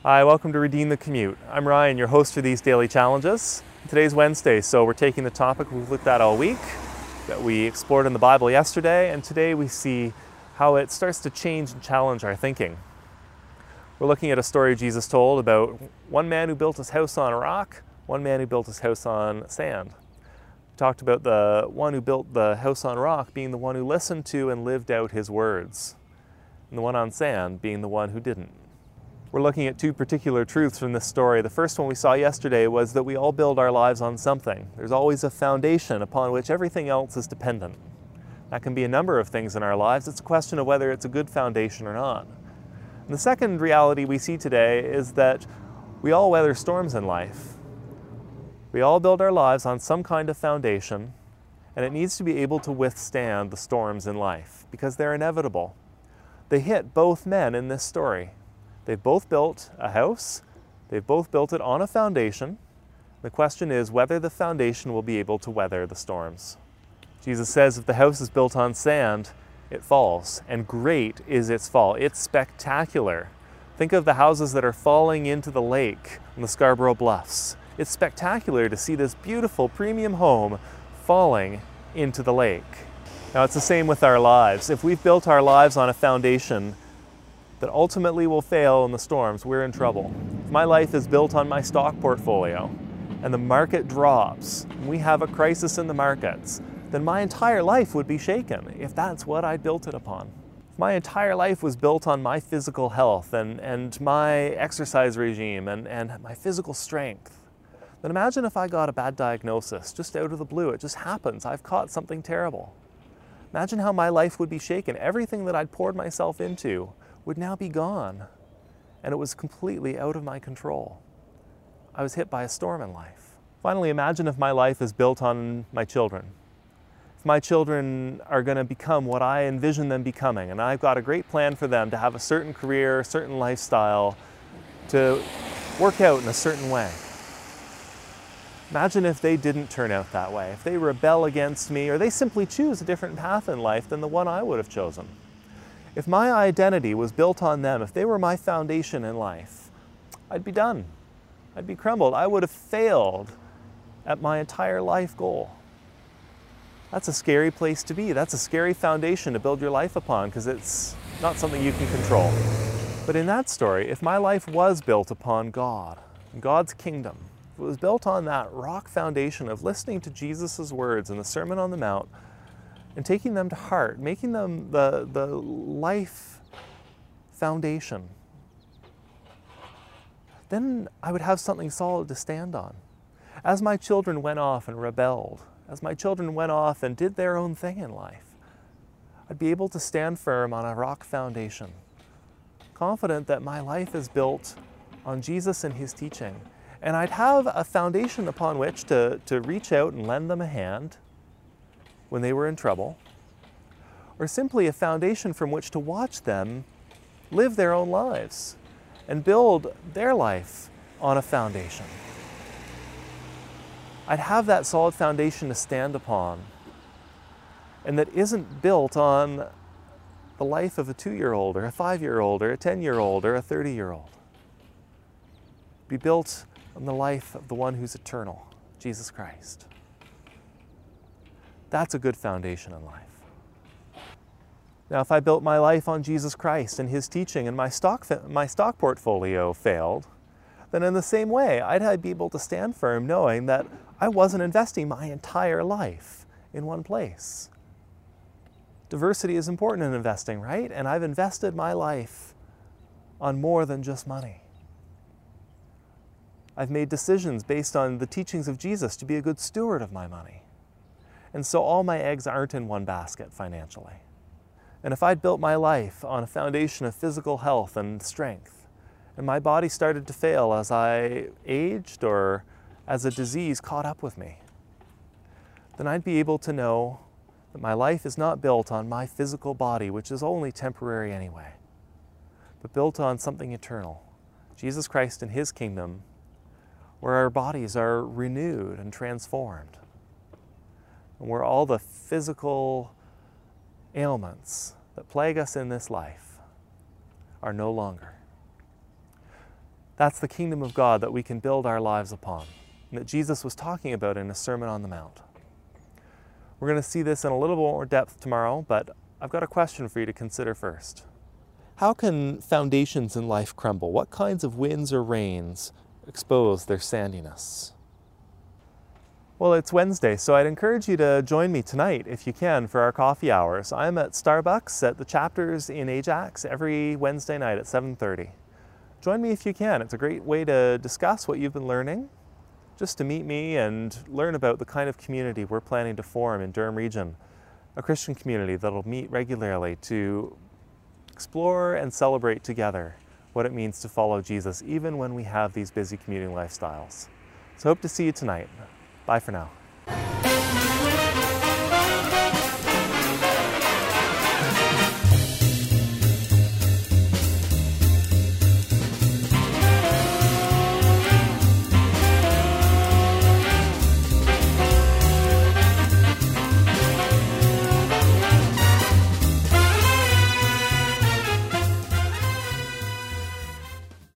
Hi, welcome to Redeem the Commute. I'm Ryan, your host for these daily challenges. Today's Wednesday, so we're taking the topic we've looked at all week, that we explored in the Bible yesterday, and today we see how it starts to change and challenge our thinking. We're looking at a story Jesus told about one man who built his house on a rock, one man who built his house on sand. We talked about the one who built the house on rock being the one who listened to and lived out his words, and the one on sand being the one who didn't. We're looking at two particular truths from this story. The first one we saw yesterday was that we all build our lives on something. There's always a foundation upon which everything else is dependent. That can be a number of things in our lives. It's a question of whether it's a good foundation or not. And the second reality we see today is that we all weather storms in life. We all build our lives on some kind of foundation, and it needs to be able to withstand the storms in life because they're inevitable. They hit both men in this story. They've both built a house. They've both built it on a foundation. The question is whether the foundation will be able to weather the storms. Jesus says if the house is built on sand, it falls, and great is its fall. It's spectacular. Think of the houses that are falling into the lake on the Scarborough Bluffs. It's spectacular to see this beautiful premium home falling into the lake. Now it's the same with our lives. If we've built our lives on a foundation that ultimately will fail in the storms, we're in trouble. If my life is built on my stock portfolio and the market drops, and we have a crisis in the markets, then my entire life would be shaken if that's what I built it upon. If my entire life was built on my physical health and my exercise regime and my physical strength, then imagine if I got a bad diagnosis just out of the blue. It just happens. I've caught something terrible. Imagine how my life would be shaken. Everything that I'd poured myself into would now be gone, and it was completely out of my control. I was hit by a storm in life. Finally, imagine if my life is built on my children. If my children are going to become what I envision them becoming, and I've got a great plan for them to have a certain career, a certain lifestyle, to work out in a certain way. Imagine if they didn't turn out that way, if they rebel against me, or they simply choose a different path in life than the one I would have chosen. If my identity was built on them, if they were my foundation in life, I'd be done. I'd be crumbled. I would have failed at my entire life goal. That's a scary place to be. That's a scary foundation to build your life upon because it's not something you can control. But in that story, if my life was built upon God, God's kingdom, if it was built on that rock foundation of listening to Jesus' words in the Sermon on the Mount, and taking them to heart, making them the life foundation, then I would have something solid to stand on. As my children went off and rebelled, as my children went off and did their own thing in life, I'd be able to stand firm on a rock foundation, confident that my life is built on Jesus and His teaching. And I'd have a foundation upon which to reach out and lend them a hand when they were in trouble, or simply a foundation from which to watch them live their own lives and build their life on a foundation. I'd have that solid foundation to stand upon, and that isn't built on the life of a 2-year-old or a 5-year-old or a 10-year-old or a 30-year-old. Be built on the life of the one who's eternal, Jesus Christ. That's a good foundation in life. Now, if I built my life on Jesus Christ and His teaching and my stock portfolio failed, then in the same way, I'd be able to stand firm knowing that I wasn't investing my entire life in one place. Diversity is important in investing, right? And I've invested my life on more than just money. I've made decisions based on the teachings of Jesus to be a good steward of my money. And so all my eggs aren't in one basket financially. And if I'd built my life on a foundation of physical health and strength, and my body started to fail as I aged or as a disease caught up with me, then I'd be able to know that my life is not built on my physical body, which is only temporary anyway, but built on something eternal, Jesus Christ and His kingdom, where our bodies are renewed and transformed, and where all the physical ailments that plague us in this life are no longer. That's the kingdom of God that we can build our lives upon, and that Jesus was talking about in his Sermon on the Mount. We're going to see this in a little more depth tomorrow, but I've got a question for you to consider first. How can foundations in life crumble? What kinds of winds or rains expose their sandiness? Well, it's Wednesday, so I'd encourage you to join me tonight, if you can, for our coffee hours. I'm at Starbucks at the Chapters in Ajax every Wednesday night at 7:30. Join me if you can. It's a great way to discuss what you've been learning, just to meet me and learn about the kind of community we're planning to form in Durham Region, a Christian community that'll meet regularly to explore and celebrate together what it means to follow Jesus, even when we have these busy commuting lifestyles. So I hope to see you tonight. Bye for now.